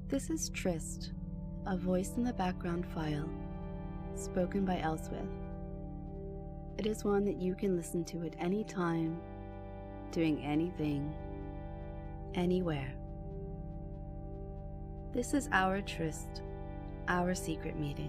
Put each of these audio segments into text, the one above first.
This is Trist, a voice in the background file, spoken by Elswith. It is one that you can listen to at any time, doing anything, anywhere. This is our tryst, our secret meeting.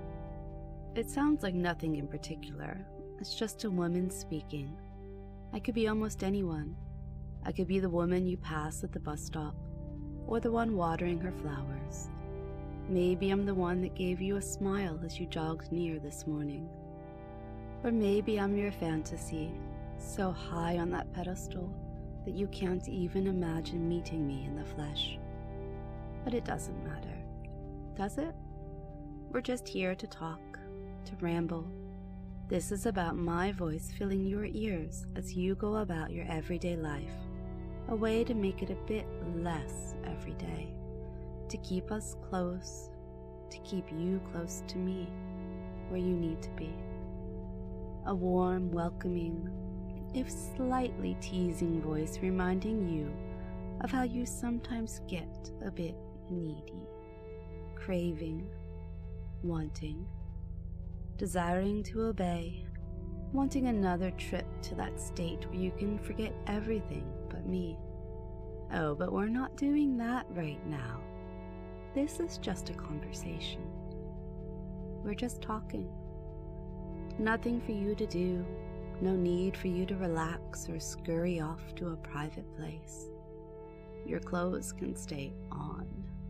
It sounds like nothing in particular. It's just a woman speaking. I could be almost anyone. I could be the woman you pass at the bus stop, or the one watering her flowers. Maybe I'm the one that gave you a smile as you jogged near this morning. Or maybe I'm your fantasy, so high on that pedestal that you can't even imagine meeting me in the flesh. But it doesn't matter, does it? We're just here to talk, to ramble. This is about my voice filling your ears as you go about your everyday life, a way to make it a bit less every day, to keep us close, to keep you close to me, where you need to be. A warm, welcoming, if slightly teasing voice reminding you of how you sometimes get a bit needy, craving, wanting, desiring to obey, wanting another trip to that state where you can forget everything but me. Oh, but we're not doing that right now. This is just a conversation. We're just talking. Nothing for you to do, no need for you to relax or scurry off to a private place. Your clothes can stay on.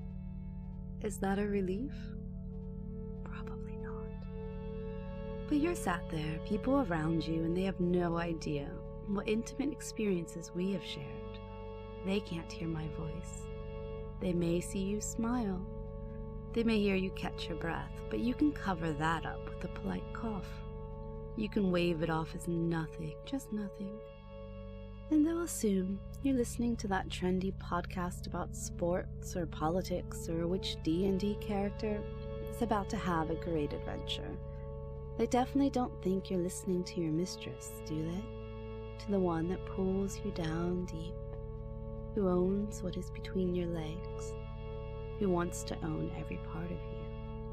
Is that a relief? Probably not. But you're sat there, people around you, and they have no idea what intimate experiences we have shared. They can't hear my voice. They may see you smile. They may hear you catch your breath, but you can cover that up with a polite cough. You can wave it off as nothing, just nothing. And they'll assume you're listening to that trendy podcast about sports or politics or which D&D character is about to have a great adventure. They definitely don't think you're listening to your mistress, do they? To the one that pulls you down deep, who owns what is between your legs, who wants to own every part of you.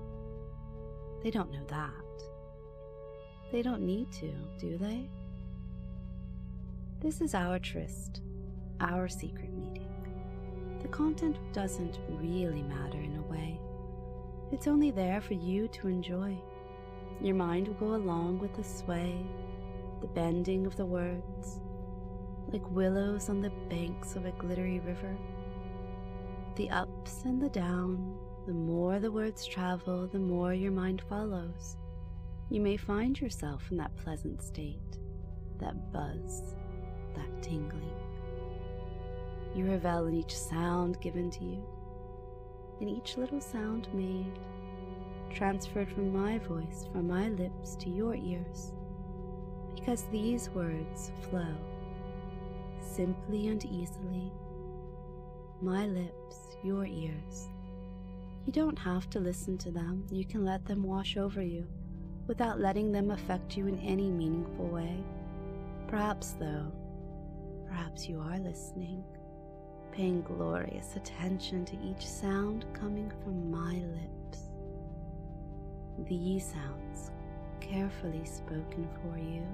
They don't know that. They don't need to, do they? This is our tryst, our secret meeting. The content doesn't really matter in a way. It's only there for you to enjoy. Your mind will go along with the sway, the bending of the words, like willows on the banks of a glittery river. The ups and the down, the more the words travel, the more your mind follows. You may find yourself in that pleasant state, that buzz, that tingling. You revel in each sound given to you, in each little sound made, transferred from my voice, from my lips to your ears, because these words flow simply and easily. My lips, your ears. You don't have to listen to them. You can let them wash over you without letting them affect you in any meaningful way. Perhaps, though, perhaps you are listening, paying glorious attention to each sound coming from my lips. These sounds carefully spoken for you.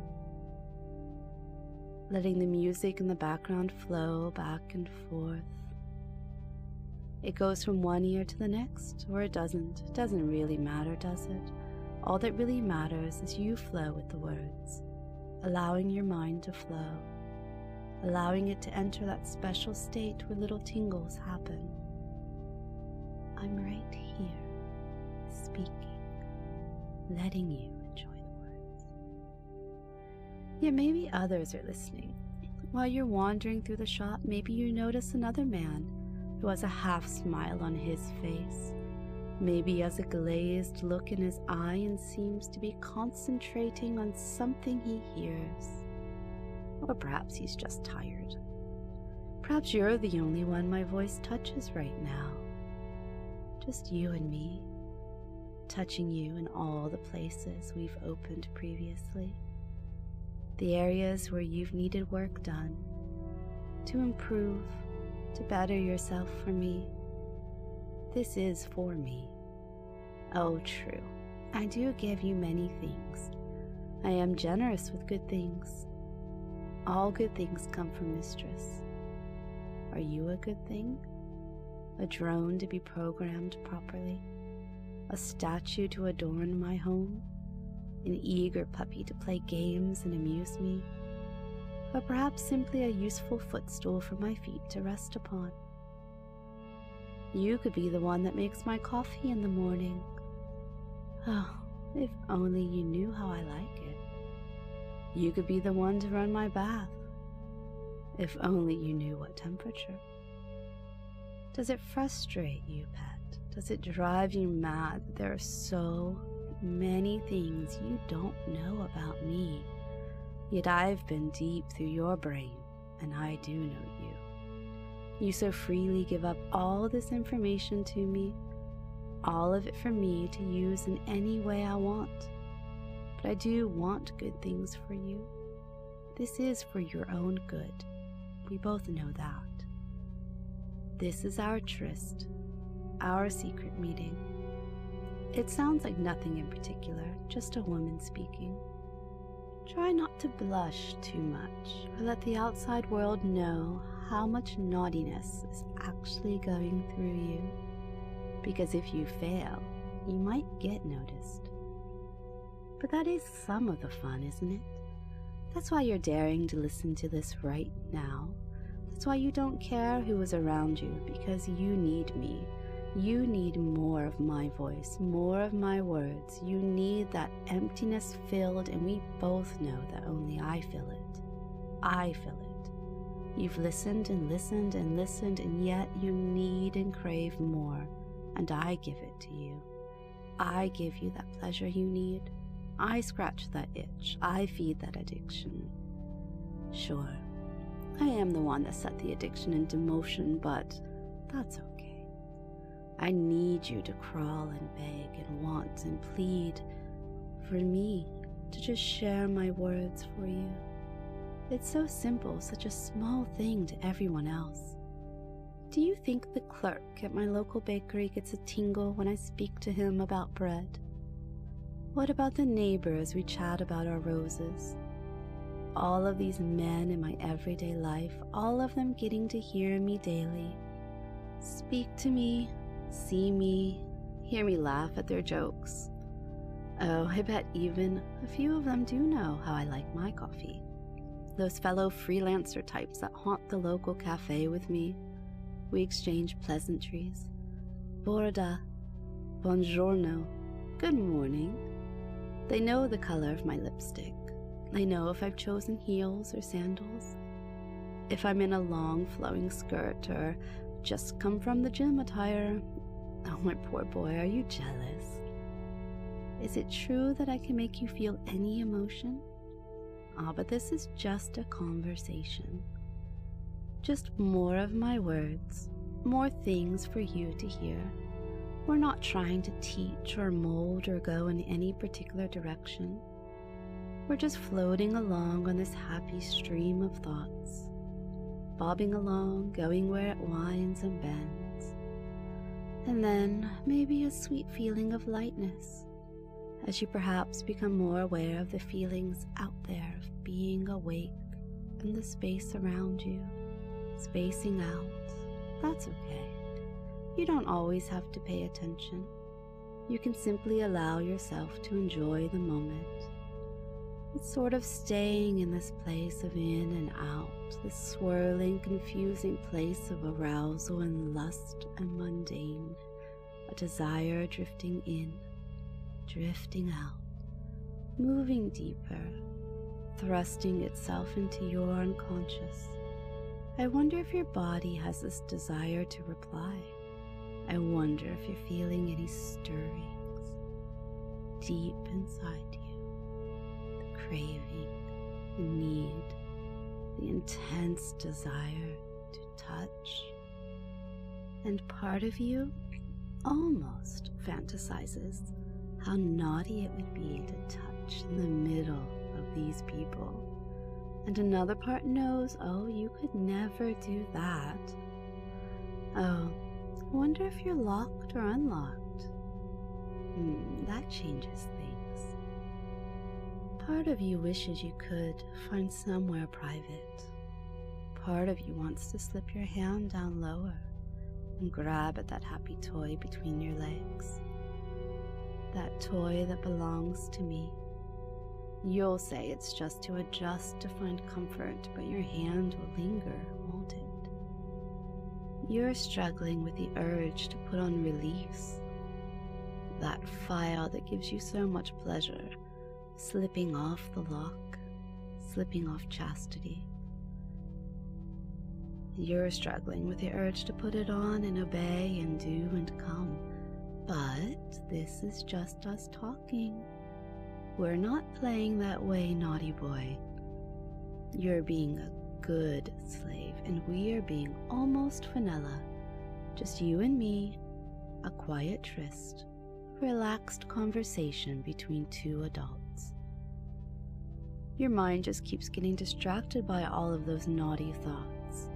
Letting the music in the background flow back and forth. It goes from one ear to the next, or it doesn't. It doesn't really matter, does it? All that really matters is you flow with the words, allowing your mind to flow, allowing it to enter that special state where little tingles happen. I'm right here, speaking, letting you enjoy the words. Yet maybe others are listening. While you're wandering through the shop, maybe you notice another man who has a half smile on his face. Maybe he has a glazed look in his eye and seems to be concentrating on something he hears. Or perhaps he's just tired. Perhaps you're the only one my voice touches right now. Just you and me, touching you in all the places we've opened previously. The areas where you've needed work done, to improve, to better yourself for me. This is for me. Oh, true. I do give you many things. I am generous with good things. All good things come from Mistress. Are you a good thing? A drone to be programmed properly? A statue to adorn my home? An eager puppy to play games and amuse me? Or perhaps simply a useful footstool for my feet to rest upon? You could be the one that makes my coffee in the morning. Oh, if only you knew how I like it. You could be the one to run my bath. If only you knew what temperature. Does it frustrate you, pet? Does it drive you mad that there are so many things you don't know about me? Yet I've been deep through your brain, and I do know you. You so freely give up all this information to me, all of it for me to use in any way I want. But I do want good things for you. This is for your own good. We both know that. This is our tryst, our secret meeting. It sounds like nothing in particular, just a woman speaking. Try not to blush too much, or let the outside world know how much naughtiness is actually going through you. Because if you fail, you might get noticed. But that is some of the fun, isn't it? That's why you're daring to listen to this right now. That's why you don't care who is around you, because you need me. You need more of my voice, more of my words. You need that emptiness filled, and we both know that only I fill it. I fill it. You've listened and listened and listened, and yet you need and crave more, and I give it to you. I give you that pleasure you need. I scratch that itch. I feed that addiction. Sure, I am the one that set the addiction into motion, but that's okay. I need you to crawl and beg and want and plead for me to just share my words for you. It's so simple, such a small thing to everyone else. Do you think the clerk at my local bakery gets a tingle when I speak to him about bread? What about the neighbor as we chat about our roses? All of these men in my everyday life, all of them getting to hear me daily. Speak to me, see me, hear me laugh at their jokes. Oh, I bet even a few of them do know how I like my coffee. Those fellow freelancer types that haunt the local cafe with me. We exchange pleasantries. Borda, buongiorno, good morning. They know the color of my lipstick. They know if I've chosen heels or sandals. If I'm in a long flowing skirt or just come from the gym attire. Oh, my poor boy, are you jealous? Is it true that I can make you feel any emotion? Ah, but this is just a conversation. Just more of my words, more things for you to hear. We're not trying to teach or mold or go in any particular direction. We're just floating along on this happy stream of thoughts, bobbing along, going where it winds and bends. And then maybe a sweet feeling of lightness, as you perhaps become more aware of the feelings out there of being awake and the space around you, spacing out. That's okay. You don't always have to pay attention. You can simply allow yourself to enjoy the moment. It's sort of staying in this place of in and out, this swirling, confusing place of arousal and lust and mundane, a desire drifting in, drifting out, moving deeper, thrusting itself into your unconscious. I wonder if your body has this desire to reply. I wonder if you're feeling any stirrings deep inside you. The craving, the need, the intense desire to touch. And part of you almost fantasizes how naughty it would be to touch in the middle of these people. And another part knows, oh, you could never do that. Oh, I wonder if you're locked or unlocked. That changes things. Part of you wishes you could find somewhere private. Part of you wants to slip your hand down lower and grab at that happy toy between your legs. That toy that belongs to me. You'll say it's just to adjust to find comfort, but your hand will linger, won't it? You're struggling with the urge to put on release. That file that gives you so much pleasure, slipping off the lock, slipping off chastity. You're struggling with the urge to put it on and obey and do and come. But this is just us talking. We're not playing that way, naughty boy. You're being a good slave, and we are being almost vanilla. Just you and me, a quiet tryst, relaxed conversation between two adults. Your mind just keeps getting distracted by all of those naughty thoughts.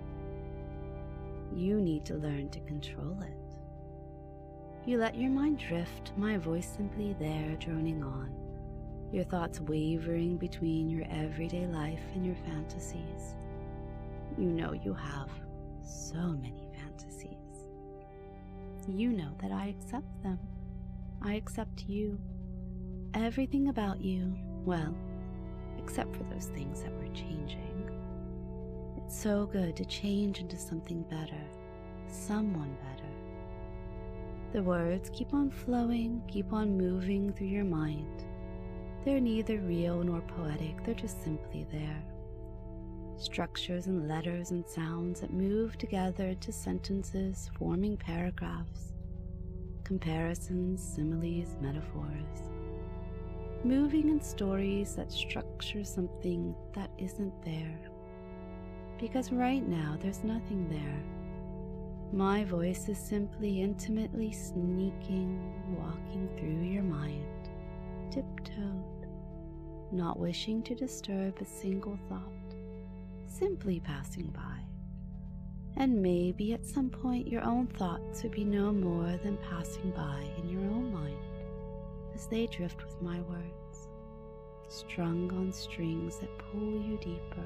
You need to learn to control it. You let your mind drift, my voice simply there droning on, your thoughts wavering between your everyday life and your fantasies. You know you have so many fantasies. You know that I accept them. I accept you. Everything about you, well, except for those things that we're changing. It's so good to change into something better, someone better. The words keep on flowing, keep on moving through your mind. They're neither real nor poetic, they're just simply there. Structures and letters and sounds that move together to sentences forming paragraphs, comparisons, similes, metaphors, moving in stories that structure something that isn't there. Because right now there's nothing there. My voice is simply intimately sneaking, walking through your mind, tiptoed, not wishing to disturb a single thought, simply passing by. And maybe at some point your own thoughts would be no more than passing by in your own mind as they drift with my words, strung on strings that pull you deeper.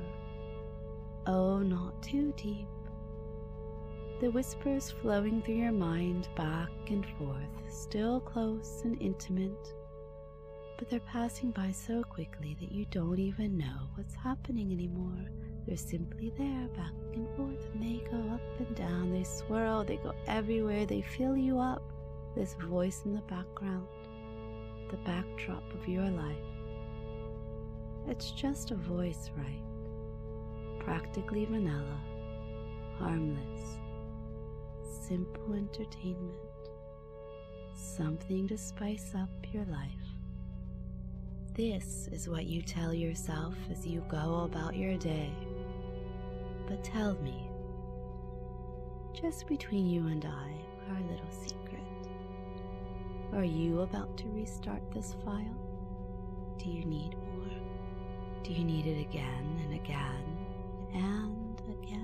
Oh, not too deep. The whispers flowing through your mind back and forth, still close and intimate, but they're passing by so quickly that you don't even know what's happening anymore. They're simply there, back and forth, and they go up and down, they swirl, they go everywhere, they fill you up. This voice in the background, the backdrop of your life. It's just a voice, right? Practically vanilla, harmless, simple entertainment, something to spice up your life. This is what you tell yourself as you go about your day. But tell me, just between you and I, our little secret, are you about to restart this file? Do you need more? Do you need it again and again and again?